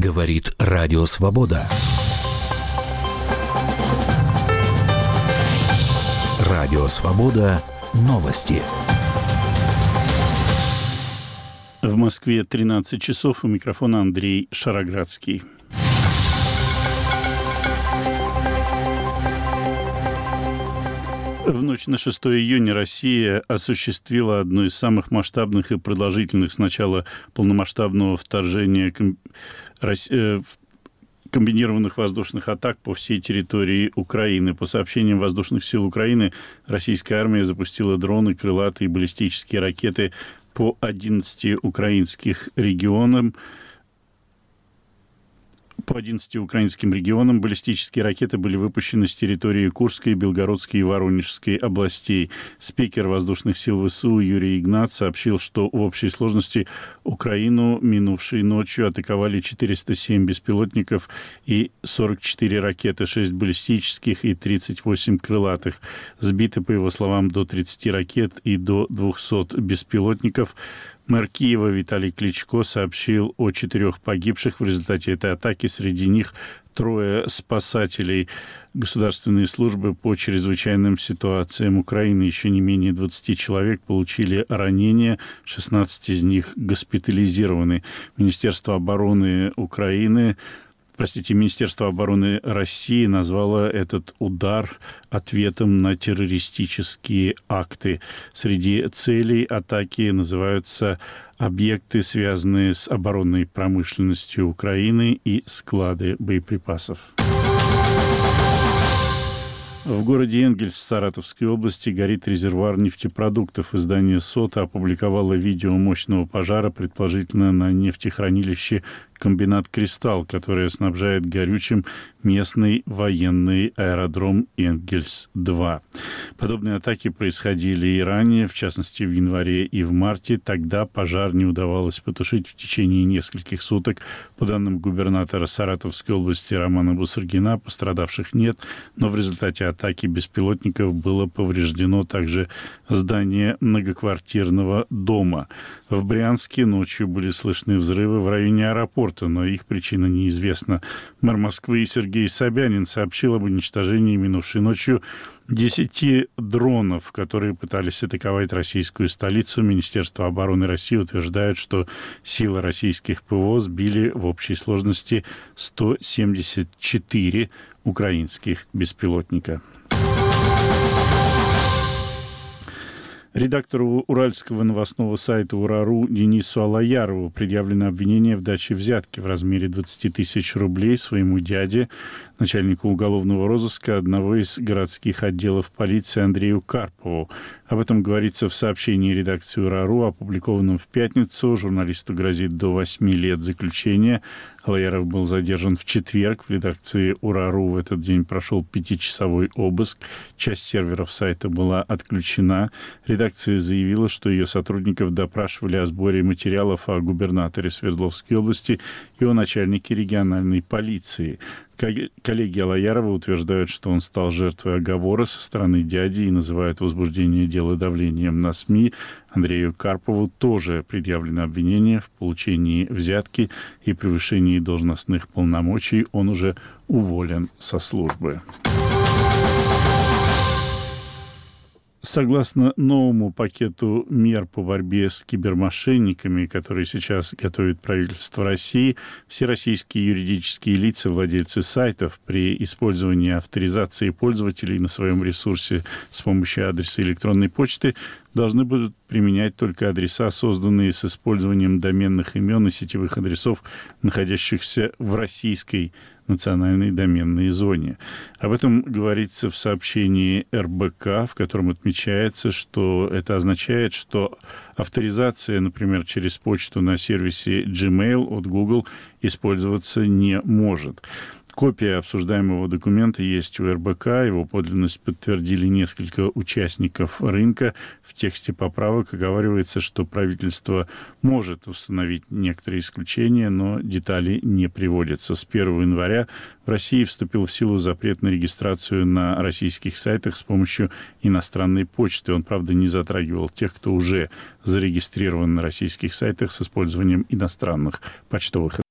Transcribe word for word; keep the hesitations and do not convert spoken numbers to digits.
Говорит Радио Свобода. Радио Свобода. Новости. В Москве тринадцать часов. У микрофона Андрей Шароградский. В ночь на шестое июня Россия осуществила одно из самых масштабных и продолжительных с начала полномасштабного вторжения ком... Рос... э... комбинированных воздушных атак по всей территории Украины. По сообщениям воздушных сил Украины, российская армия запустила дроны, крылатые и баллистические ракеты по одиннадцати украинских регионам. По одиннадцати украинским регионам баллистические ракеты были выпущены с территории Курской, Белгородской и Воронежской областей. Спикер воздушных сил ВСУ Юрий Игнат сообщил, что в общей сложности Украину минувшей ночью атаковали четыреста семь беспилотников и сорок четыре ракеты, шесть баллистических и тридцать восемь крылатых. Сбиты, по его словам, до тридцати ракет и до двухсот беспилотников. Мэр Киева Виталий Кличко сообщил о четырех погибших в результате этой атаки. Среди них трое спасателей. Государственные службы по чрезвычайным ситуациям Украины, еще не менее двадцати человек, получили ранения. шестнадцать из них госпитализированы. Министерство обороны Украины Простите, Министерство обороны России назвало этот удар ответом на террористические акты. Среди целей атаки называются объекты, связанные с оборонной промышленностью Украины, и склады боеприпасов. В городе Энгельс в Саратовской области горит резервуар нефтепродуктов. Издание СОТА опубликовало видео мощного пожара, предположительно на нефтехранилище комбинат «Кристалл», которое снабжает горючим местный военный аэродром Энгельс-два. Подобные атаки происходили и ранее, в частности, в январе и в марте. Тогда пожар не удавалось потушить в течение нескольких суток. По данным губернатора Саратовской области Романа Бусыргина, пострадавших нет, но в результате атаки беспилотников было повреждено также здание многоквартирного дома. В Брянске ночью были слышны взрывы в районе аэропорта, но их причина неизвестна. Мэр Москвы Сергей Собянин сообщил об уничтожении минувшей ночью десяти дронов, которые пытались атаковать российскую столицу. Министерство обороны России утверждает, что силы российских ПВО сбили в общей сложности сто семьдесят четыре украинских беспилотника. Редактору уральского новостного сайта «Ура.ру» Денису Алаярову предъявлено обвинение в даче взятки в размере двадцати тысяч рублей своему дяде, начальнику уголовного розыска одного из городских отделов полиции Андрею Карпову. Об этом говорится в сообщении редакции «Ура.ру», опубликованном в пятницу. Журналисту грозит до восьми лет заключения. Алаяров был задержан в четверг. В редакции «Ура.ру» в этот день прошел пятичасовой обыск. Часть серверов сайта была отключена. Редакция заявила, что ее сотрудников допрашивали о сборе материалов о губернаторе Свердловской области и о начальнике региональной полиции. Коллеги Алаярова утверждают, что он стал жертвой оговора со стороны дяди и называют возбуждение дела давлением на СМИ. Андрею Карпову тоже предъявлено обвинение в получении взятки и превышении должностных полномочий. Он уже уволен со службы. Согласно новому пакету мер по борьбе с кибермошенниками, который сейчас готовит правительство России, все российские юридические лица, владельцы сайтов, при использовании авторизации пользователей на своем ресурсе с помощью адреса электронной почты должны будут применять только адреса, созданные с использованием доменных имен и сетевых адресов, находящихся в российской национальной доменной зоне. Об этом говорится в сообщении эр бэ ка, в котором отмечается, что это означает, что авторизация, например, через почту на сервисе Gmail от Google использоваться не может. Копия обсуждаемого документа есть у эр бэ ка. Его подлинность подтвердили несколько участников рынка. В тексте поправок оговаривается, что правительство может установить некоторые исключения, но детали не приводятся. С первого января в России вступил в силу запрет на регистрацию на российских сайтах с помощью иностранной почты. Он, правда, не затрагивал тех, кто уже зарегистрирован на российских сайтах с использованием иностранных почтовых